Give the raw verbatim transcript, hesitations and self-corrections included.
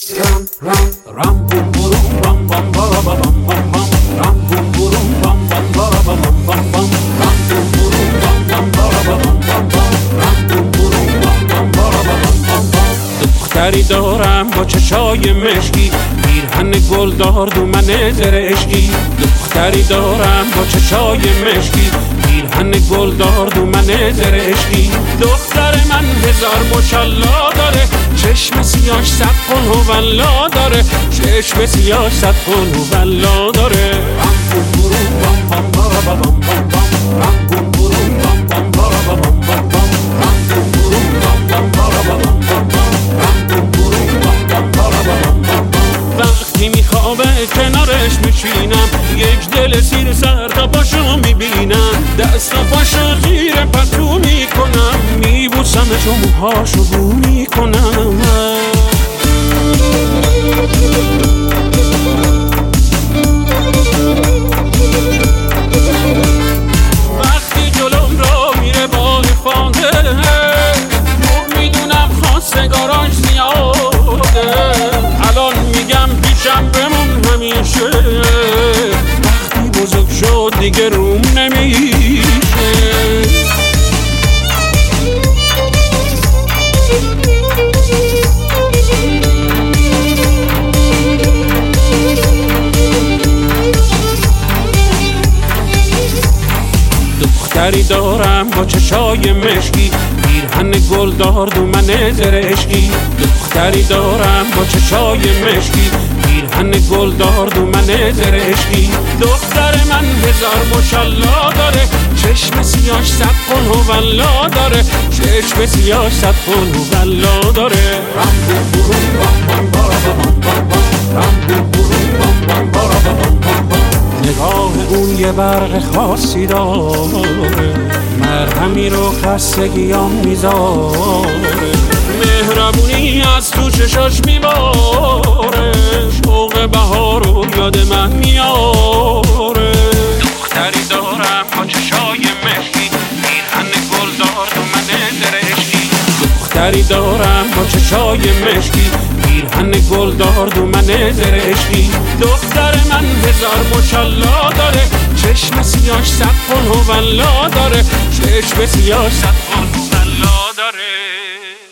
Ram ram ram bum burum bam bam bara bam bam bam ram bum burum bam bam bara bam bam bam ram bum burum bam bam bara bam bam bam ram bum burum bam bam bara bam bam bam. دختری دارم با چشای مشکی، پیرهن گلدار دو من زرشکی. دختری دارم با چشای مشکی، پیرهن گلدار دو من زرشکی. دختر من هزار ماشالله داره، چشم سیاش صد قل و والله داره، چشم سیاش صد قل و والله داره. رام بوم بوروم بام بام بارا بام بام بام رام بوم بوروم بام بام بارا بام بام بام رام بوم بوروم بام بام بارا بام بام بام رام بوم بوروم بام بام بارا بام بام بام. وقتی میخوابه کنارش میشینم، یک دل سیر سر تا پاشو میبینم، دست و پاشو زیر پتو میکنم، میبوسمش و موهاشو بو میکنم. وقتی جلوم را میره با افاده، خوب میدونم خواستگاراش زیاده، الان میگم پیشم بمون همیشه، وقتی بزرگ شد دیگه روم نمیشه. دختری دارم با چشای مشکی، پیرهن گلدار دو من زرشکی. دختری دارم با چشای مشکی، پیرهن گلدار دو من زرشکی. دختر من هزار ماشالله داره، چشم سیاش صد قل و والله داره، چشم سیاش صد قل و والله داره. رام بوم بوروم بام بام بارا بام بام بام رام بوم بوروم بام بام بارا بام بام بام. نگاه اون یه برق خاصی داره، مرهمی رو خستگیام میذاره، مهربونی از تو چشاش میباره، شوق بهار رو یاد من میاره. دختری دارم با چشای مشکی، پیرهن گلدار دو من زرشکی. دختری دارم با چشای مشکی، پیرهن گلدار دو من زرشکی. دختر من هزار ماشالله داره، چشم سیاش صد قل و والله داره، چشم سیاش صد قل و والله داره.